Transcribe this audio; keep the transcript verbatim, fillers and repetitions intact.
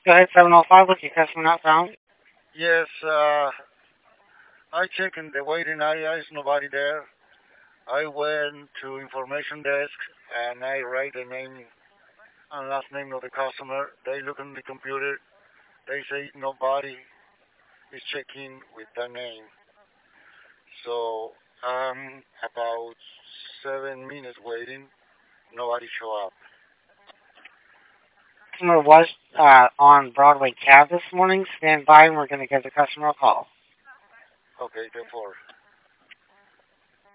Go ahead, seven oh five, with your customer not found. Yes, uh, I check in the waiting area. Is nobody there. I went to information desk and I write the name and last name of the customer. They look on the computer. They say nobody is checking with the name. So I'm about seven minutes waiting. Nobody show up. Customer was uh, on Broadway cab this morning. Stand by, and we're going to give the customer a call. Okay, therefore.